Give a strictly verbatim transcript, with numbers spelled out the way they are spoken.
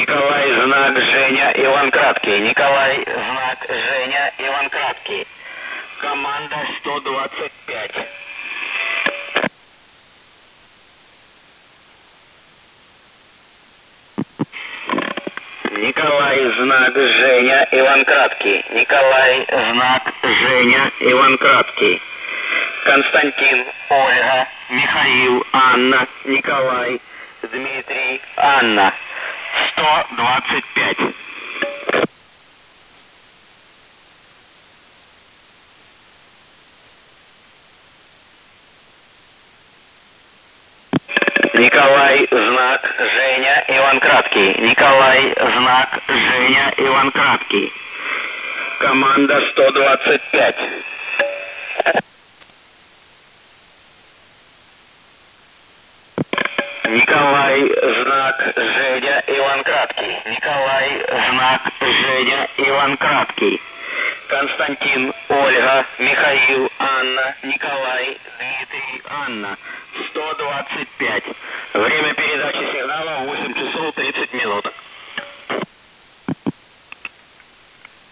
Николай, знак, Женя, Иван Краткий. Николай, знак, Женя, Иван Краткий. Команда сто двадцать пять. Николай, знак, Женя, Иван Краткий. Николай, знак, Женя, Иван Краткий. Константин, Ольга, Михаил, Анна, Николай, Дмитрий, Анна. сто двадцать пять. Николай, знак, Женя, Иван Краткий. Николай, знак, Женя, Иван Краткий. Команда сто двадцать пять. Николай, знак, Женя, Иван Краткий. Николай, знак, Женя, Иван Краткий. Константин, Ольга, Михаил, Анна, Николай, Дмитрий, Анна. сто двадцать пять. Время передачи